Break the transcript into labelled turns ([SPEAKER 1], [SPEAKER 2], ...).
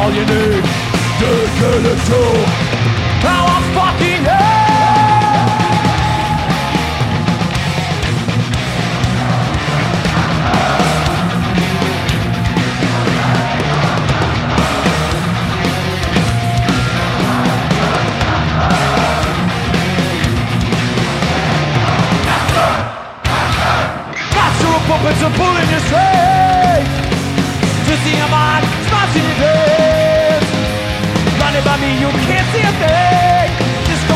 [SPEAKER 1] all you need to get into how I fucking am. Puppets are pulling you straight to see a man smashing your face. Blinded by me, you can't see a thing.